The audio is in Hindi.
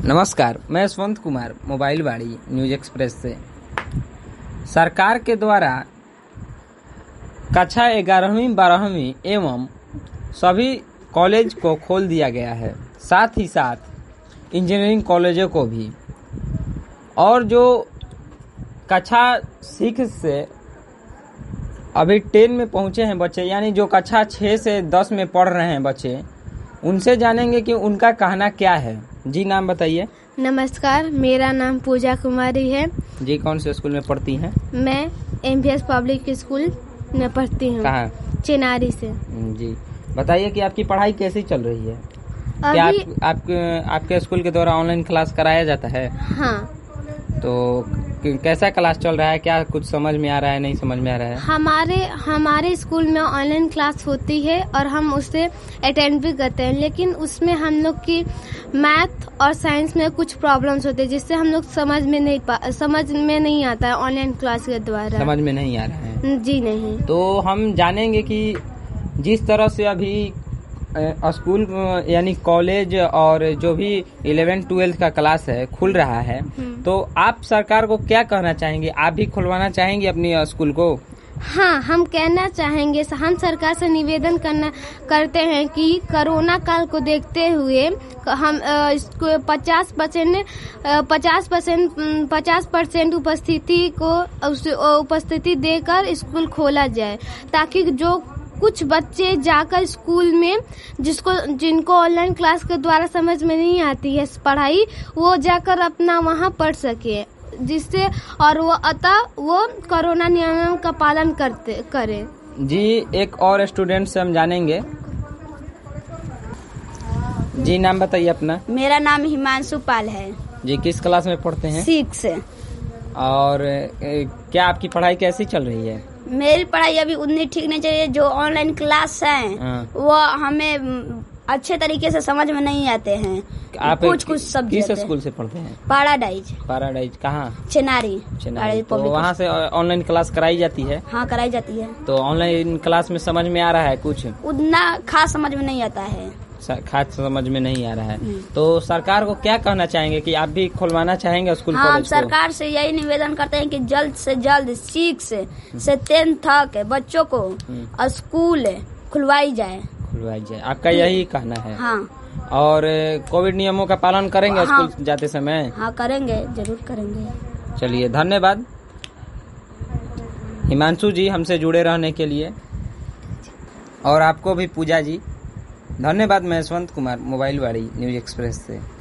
नमस्कार, मैं Yashwant Kumar mobile Wadi news express से। सरकार के द्वारा कक्षा 11वीं 12वीं एवं सभी कॉलेज को खोल दिया गया है, साथ ही साथ इंजीनियरिंग कॉलेजों को भी। और जो कक्षा 6 से अभी 10 में पहुंचे हैं बच्चे, यानी जो कक्षा 6 से 10 में पढ़ रहे हैं बच्चे, उनसे जानेंगे कि उनका कहना क्या है। जी, नाम बताइए। नमस्कार, मेरा नाम पूजा कुमारी है। जी, कौन से स्कूल में पढ़ती हैं? मैं एमपीएस पब्लिक स्कूल में पढ़ती हूँ। कहाँ? चिनारी से। जी, बताइए कि आपकी पढ़ाई कैसी चल रही है? क्या आपके स्कूल के द्वारा ऑनलाइन क्लास कराया जाता है? हाँ। तो कैसा क्लास चल रहा है? क्या कुछ समझ में आ रहा है, नहीं समझ में आ रहा है? हमारे स्कूल में ऑनलाइन क्लास होती है और हम उसे अटेंड भी करते हैं, लेकिन उसमें हम लोग की मैथ और साइंस में कुछ प्रॉब्लम्स होते हैं, जिससे हम लोग समझ में नहीं आता है ऑनलाइन क्लास के द्वारा। समझ में नहीं आ रहा है? जी नहीं। तो हम जानेंगे कि जिस तरह से अभी स्कूल यानी कॉलेज और जो भी 11th-12th का क्लास है खुल रहा है, तो आप सरकार को क्या कहना चाहेंगे? आप भी खुलवाना चाहेंगे अपनी स्कूल को? हाँ, हम कहना चाहेंगे, हम सरकार से निवेदन करते हैं कि कोरोना काल को देखते हुए हम 50% उपस्थिति देकर स्कूल खोला जाए, ताकि जो कुछ बच्चे जाकर स्कूल में जिनको ऑनलाइन क्लास के द्वारा समझ में नहीं आती है पढ़ाई, वो जाकर अपना वहाँ पढ़ सके, जिससे और वो कोरोना नियमों का पालन करें। जी, एक और स्टूडेंट से हम जानेंगे। जी, नाम बताइए अपना। मेरा नाम हिमांशु पाल है। जी, किस क्लास में पढ़ते हैं? 6। और क्या आपकी पढ़ाई कैसी चल रही है? मेरी पढ़ाई अभी उतनी ठीक नहीं चाहिए। जो ऑनलाइन क्लास है वो हमें अच्छे तरीके से समझ में नहीं आते हैं। आप कुछ सब्जेक्ट। किस स्कूल से पढ़ते हैं? पैराडाइज। कहाँ? चिनारी। तो वहाँ से ऑनलाइन क्लास कराई जाती है? हाँ, कराई जाती है। तो ऑनलाइन क्लास में समझ में आ रहा है कुछ? उतना खास समझ में नहीं आता है। खास समझ में नहीं आ रहा है। तो सरकार को क्या कहना चाहेंगे कि आप भी खुलवाना चाहेंगे स्कूल कॉलेज को? हम सरकार से यही निवेदन करते हैं कि जल्द से जल्द 6 से 10 तक बच्चों को स्कूल खुलवाई जाए। आपका यही कहना है? हाँ। और कोविड नियमों का पालन करेंगे स्कूल जाते समय? हाँ, करेंगे, जरूर करेंगे। चलिए, धन्यवाद हिमांशु जी हमसे जुड़े रहने के लिए, और आपको भी पूजा जी धन्यवाद। मैं Yashwant Kumar mobile Wadi news express से।